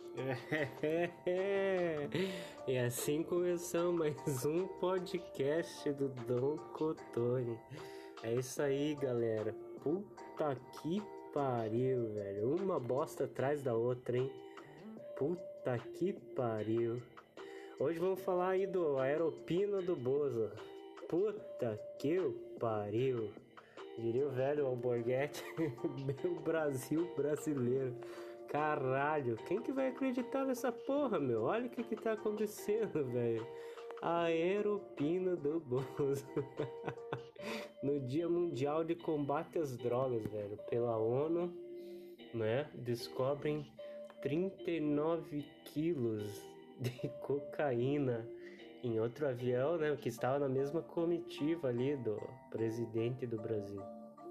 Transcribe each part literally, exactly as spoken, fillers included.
E assim começou mais um podcast do Dom Cotone. É isso aí, galera. Puta que pariu, velho. Uma bosta atrás da outra, hein? Puta que pariu. Hoje vamos falar aí do Aeropino do Bozo. Puta que pariu. Diria o velho Alborguete. Meu Brasil brasileiro. Caralho, quem que vai acreditar nessa porra, meu? Olha o que que tá acontecendo, velho. Aeropino do Bozo. No Dia Mundial de Combate às Drogas, velho. Pela ONU, né? Descobrem trinta e nove quilos de cocaína em outro avião, né? Que estava na mesma comitiva ali do presidente do Brasil.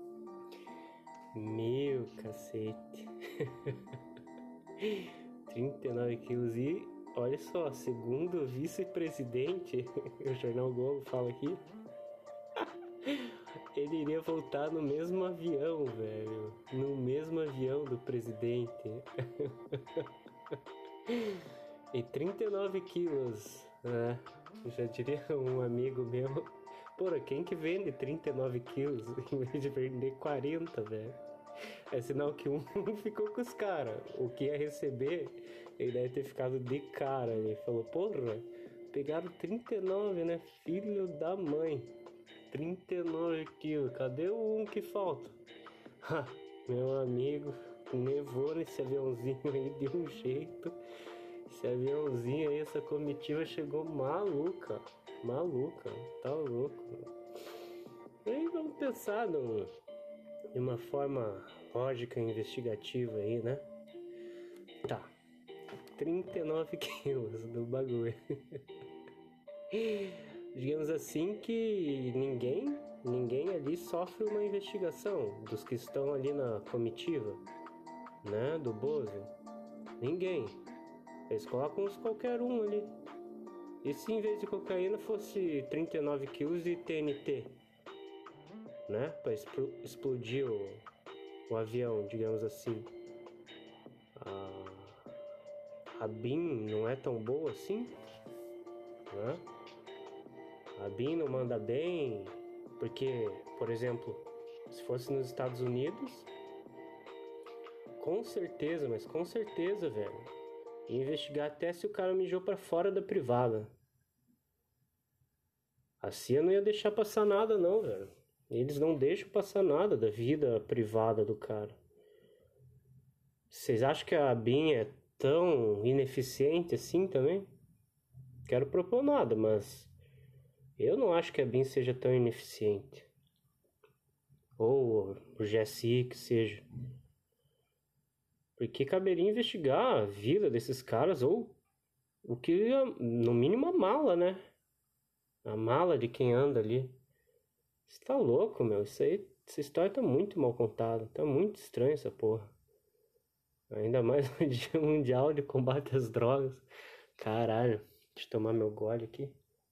Meu cacete. trinta e nove quilos e olha só, segundo o vice-presidente, o jornal Globo fala aqui, ele iria voltar no mesmo avião, velho, no mesmo avião do presidente. E trinta e nove quilos, né? Já diria um amigo meu, porra, quem que vende trinta e nove quilos em vez de vender quarenta, velho? É sinal que um ficou com os caras. O que ia receber, ele deve ter ficado de cara. Ele falou, porra, pegaram trinta e nove, né? Filho da mãe. trinta e nove quilos. Cadê o um que falta? Ha, meu amigo, nevou nesse aviãozinho aí de um jeito. Esse aviãozinho aí, essa comitiva chegou maluca. Maluca, tá louco. E aí vamos pensar num... de uma forma lógica e investigativa aí, né? Tá, trinta e nove quilos do bagulho. Digamos assim que ninguém, ninguém ali sofre uma investigação dos que estão ali na comitiva, né? Do Bozo. Ninguém. Eles colocam uns qualquer um ali. E se em vez de cocaína fosse trinta e nove quilos de T N T, né? Pra explodir o, o avião, digamos assim. A, a B I M não é tão boa assim, né? A B I M não manda bem, porque, por exemplo, se fosse nos Estados Unidos, com certeza, mas com certeza, velho, ia investigar até se o cara mijou pra fora da privada. A C I A não ia deixar passar nada não, velho. Eles não deixam passar nada da vida privada do cara. Vocês acham que a B I M é tão ineficiente assim também? Quero propor nada, mas eu não acho que a B I M seja tão ineficiente. Ou o G S I que seja. Porque caberia investigar a vida desses caras, ou o que, no mínimo, a mala, né? A mala de quem anda ali. Você tá louco, meu? Isso aí, essa história tá muito mal contada. Tá muito estranho essa porra. Ainda mais no Dia Mundial de Combate às Drogas. Caralho, deixa eu tomar meu gole aqui.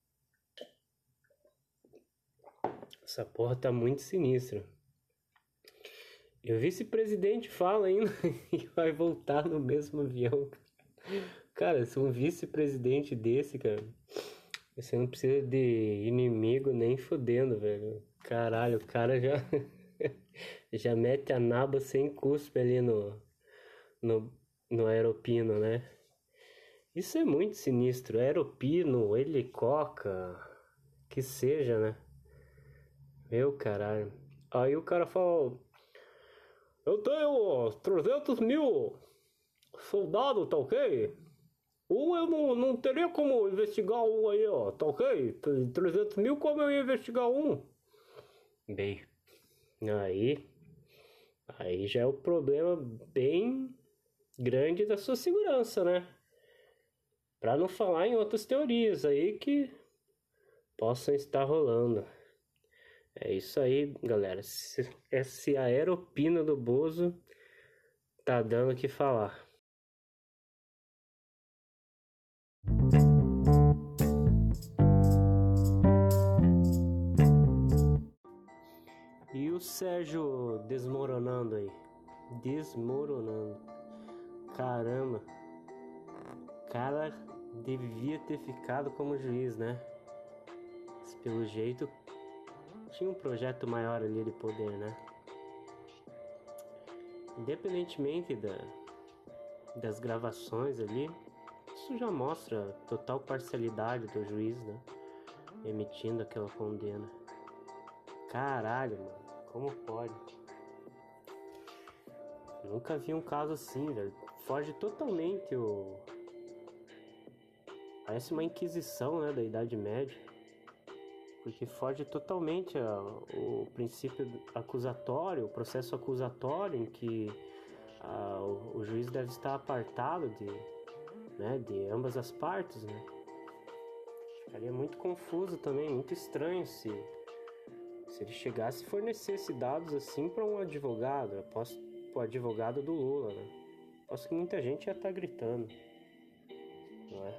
Essa porra tá muito sinistra. E o vice-presidente fala ainda que vai voltar no mesmo avião. Cara, se um vice-presidente desse, cara, você não precisa de inimigo nem fodendo, velho. Caralho, o cara já já mete a naba sem cuspe ali no, no, no aeropino, né? Isso é muito sinistro. Aeropino, helicoca, que seja, né? Meu caralho. Aí o cara fala, eu tenho trezentos mil soldados, tá ok? Um eu não, não teria como investigar um aí, ó, tá ok? trezentos mil, como eu ia investigar um? Bem, aí, aí já é o problema bem grande da sua segurança, né? Pra não falar em outras teorias aí que possam estar rolando. É isso aí, galera. Esse aeropino do Bozo tá dando o que falar. E o Sérgio desmoronando aí. Desmoronando. Caramba. cara devia ter ficado como juiz, né? Mas, pelo jeito, tinha um projeto maior ali de poder, né? Independentemente da, das gravações ali, isso já mostra total parcialidade do juiz, né? Emitindo aquela condena. Caralho, mano, como pode? Nunca vi um caso assim, velho. Foge totalmente o... Parece uma inquisição, né, da Idade Média. Porque foge totalmente a, o princípio acusatório, o processo acusatório, em que a, o, o juiz deve estar apartado de, né, de ambas as partes, né? Ficaria muito confuso também, muito estranho se, se ele chegasse e fornecesse dados assim para um advogado, aposto o advogado do Lula, né? Aposto que muita gente ia estar gritando, não é?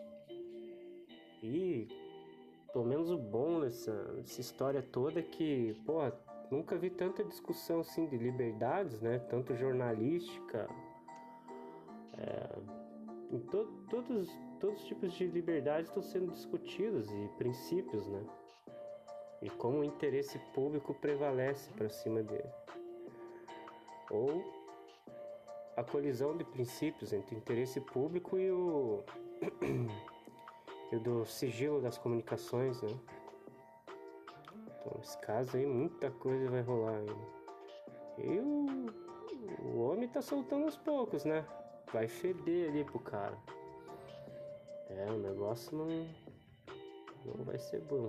E pelo menos o bom nessa, nessa história toda é que, porra, nunca vi tanta discussão assim de liberdades, né? Tanto jornalística, é, em to, todos, todos os tipos de liberdades estão sendo discutidos e princípios, né? E como o interesse público prevalece para cima dele. Ou a colisão de princípios entre o interesse público e o, e o do sigilo das comunicações, né? Então, nesse caso aí, muita coisa vai rolar ainda. E o, o homem tá soltando aos poucos, né? Vai feder ali pro cara. É, o negócio não, não vai ser bom.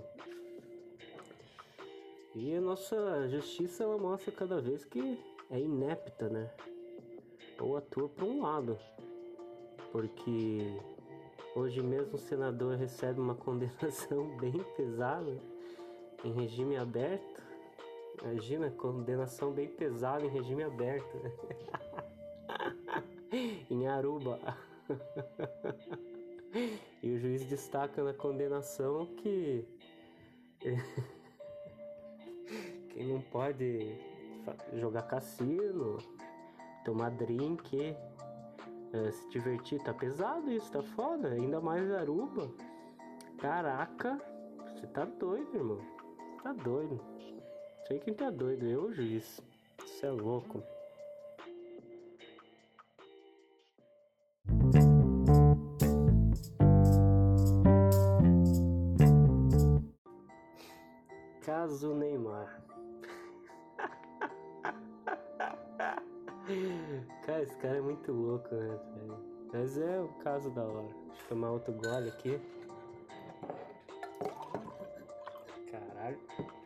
E a nossa justiça, ela mostra cada vez que é inepta, né? Ou atua para um lado. Porque hoje mesmo o senador recebe uma condenação bem pesada em regime aberto. Imagina, condenação bem pesada em regime aberto. Em Aruba. E o juiz destaca na condenação que quem não pode jogar cassino, tomar drink, se divertir, tá pesado isso, tá foda, ainda mais Aruba. Caraca, você tá doido, irmão. Você tá doido. Sei quem tá doido, eu o juiz. Você é louco. Caso Neymar. Cara, esse cara é muito louco, né? Mas é o caso da hora. Deixa eu tomar outro gole aqui. Caralho.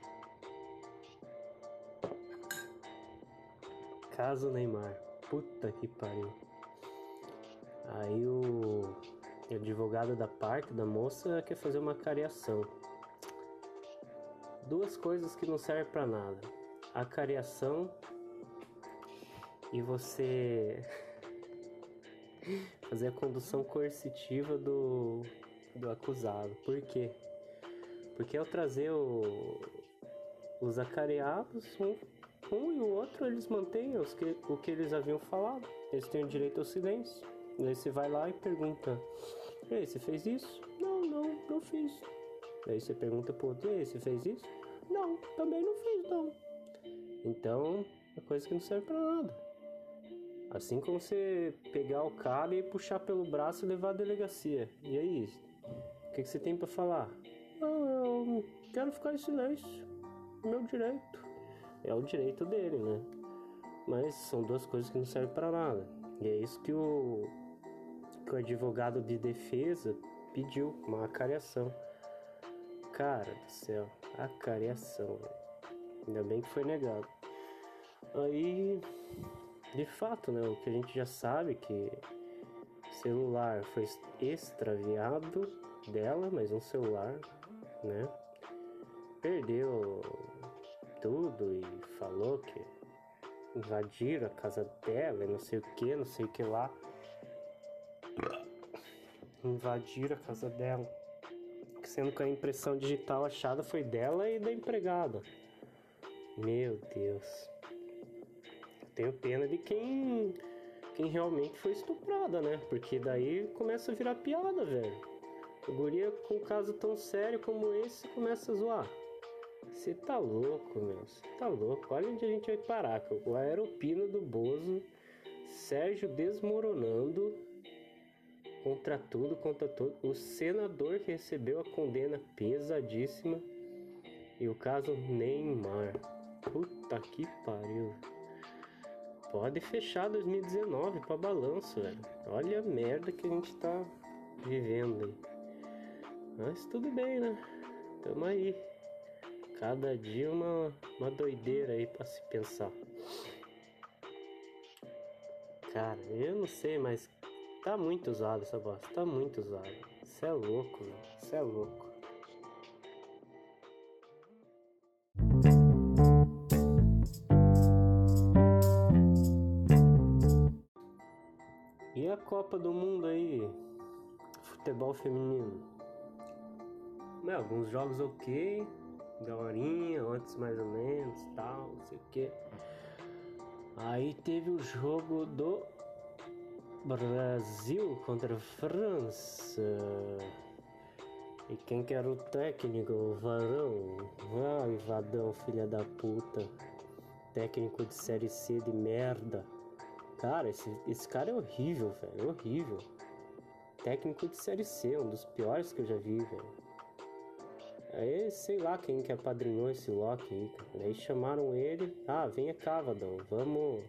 Caso Neymar. Puta que pariu. Aí o advogado da parte da moça quer fazer uma cariação. Duas coisas que não servem pra nada. A cariação e você fazer a condução coercitiva do, do acusado. Por quê? Porque ao trazer o, os acareados, um, um e o outro, eles mantêm os que, o que eles haviam falado. Eles têm o direito ao silêncio. Daí você vai lá e pergunta: e aí, você fez isso? Não, não, não fiz. Daí você pergunta pro outro: e aí, você fez isso? Não, também não fiz, não. Então, é coisa que não serve pra nada. Assim como você pegar o cara e puxar pelo braço e levar à delegacia. E aí, o que, que você tem pra falar? Não, eu quero ficar em silêncio. Meu direito. É o direito dele, né? Mas são duas coisas que não servem pra nada. E é isso que o, que o advogado de defesa pediu, uma acariação. Cara do céu, acariação. Ainda bem que foi negado. Aí, de fato, né? O que a gente já sabe que o celular foi extraviado dela, mas um celular, né? Perdeu tudo e falou que invadiram a casa dela e não sei o que, não sei o que lá. Invadiram a casa dela. Sendo que a impressão digital achada foi dela e da empregada. Meu Deus. Tenho pena de quem, quem realmente foi estuprada, né? Porque daí começa a virar piada, velho. O guria com um caso tão sério como esse começa a zoar. Você tá louco, meu. Você tá louco. Olha onde a gente vai parar. O Aeropino do Bozo, Sérgio desmoronando contra tudo, contra tudo. O senador que recebeu a condena pesadíssima. E o caso Neymar. Puta que pariu. Pode fechar dois mil e dezenove pra balanço, velho. Olha a merda que a gente tá vivendo aí. Mas tudo bem, né? Tamo aí. Cada dia uma, uma doideira aí pra se pensar. Cara, eu não sei, mas tá muito usado essa bosta. Tá muito usado. Isso é louco, velho. Isso é louco. E a Copa do Mundo aí? Futebol feminino. Né, alguns jogos ok, daorinha, antes mais ou menos, tal, não sei o que. Aí teve o jogo do Brasil contra a França. E quem que era o técnico? O Varão. Ai, Vadão, filha da puta. Técnico de Série C de merda. Cara, esse, esse cara é horrível, velho, horrível. Técnico de Série C, um dos piores que eu já vi, velho. Aí, sei lá quem que apadrinhou esse Loki aí, cara. Aí chamaram ele. Ah, venha cá, Vadão. Vamos...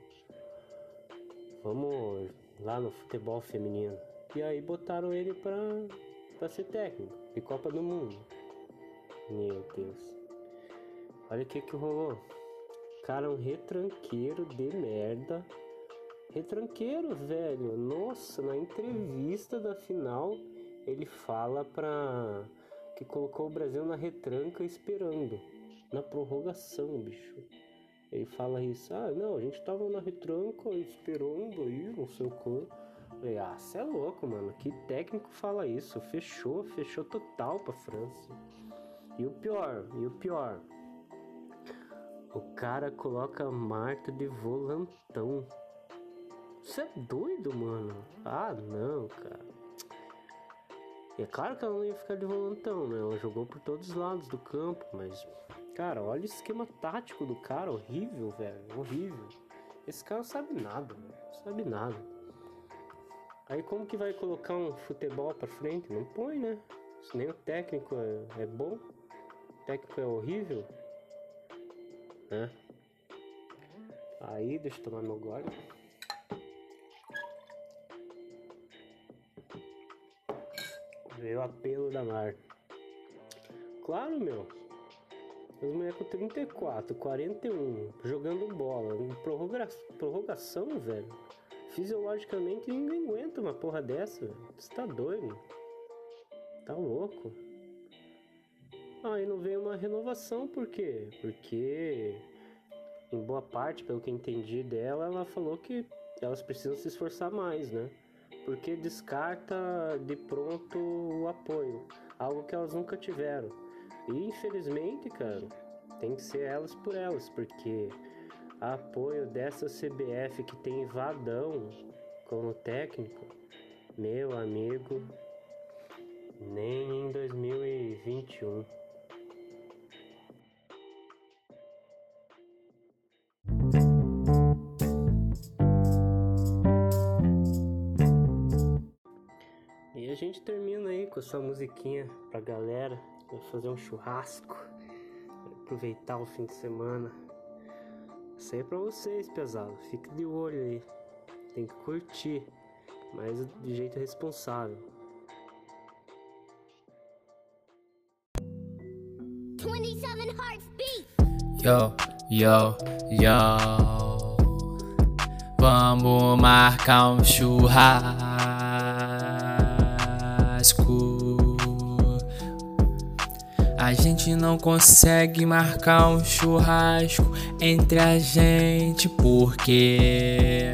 Vamos lá no futebol feminino. E aí botaram ele pra, pra ser técnico de Copa do Mundo. Meu Deus. Olha o que que rolou. Cara, um retranqueiro de merda. Retranqueiro, velho. Nossa, na entrevista da final, ele fala pra... que colocou o Brasil na retranca esperando, na prorrogação, bicho. Ele fala isso, ah, não, a gente tava na retranca esperando aí, não sei o que. Falei, ah, cê é louco, mano, que técnico fala isso? Fechou, fechou total pra França. E o pior, e o pior, o cara coloca a Marta de volantão. Você é doido, mano? Ah, não, cara. E é claro que ela não ia ficar de volantão, né? Ela jogou por todos os lados do campo, mas... Cara, olha o esquema tático do cara, horrível, velho, horrível. Esse cara não sabe nada, velho, não sabe nada. Aí como que vai colocar um futebol pra frente? Não põe, né? Se nem o técnico é, é bom, o técnico é horrível, né? Aí, deixa eu tomar meu gole. Veio o apelo da Marta. Claro, meu. As mulheres com trinta e quatro, quarenta e um, jogando bola, em prorroga... prorrogação, velho. Fisiologicamente ninguém aguenta uma porra dessa, velho. Você tá doido? Tá louco? Aí não veio uma renovação, por quê? Porque, em boa parte, pelo que eu entendi dela, ela falou que elas precisam se esforçar mais, né? Porque descarta de pronto o apoio, algo que elas nunca tiveram. E infelizmente, cara, tem que ser elas por elas, porque apoio dessa C B F que tem Vadão como técnico, meu amigo, nem em dois mil e vinte e um. E a gente termina aí com essa musiquinha pra galera. Vai fazer um churrasco, aproveitar o fim de semana. Isso aí é pra vocês, pesado. Fique de olho aí. Tem que curtir, mas de jeito responsável. twenty-seven Hearts Beat. Yo, yo, yo. Vamos marcar um churrasco. A gente não consegue marcar um churrasco entre a gente porque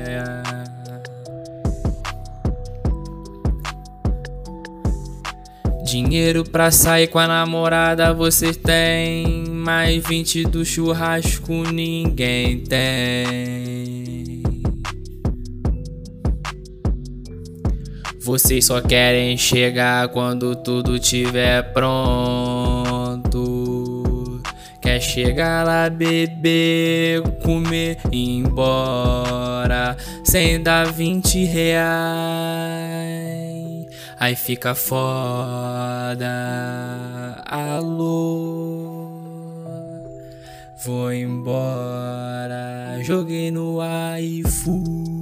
dinheiro pra sair com a namorada você tem, mas vinte do churrasco ninguém tem. Vocês só querem chegar quando tudo tiver pronto. Quer chegar lá, beber, comer e ir embora sem dar vinte reais. Aí fica foda. Alô, vou embora. Joguei no iFood.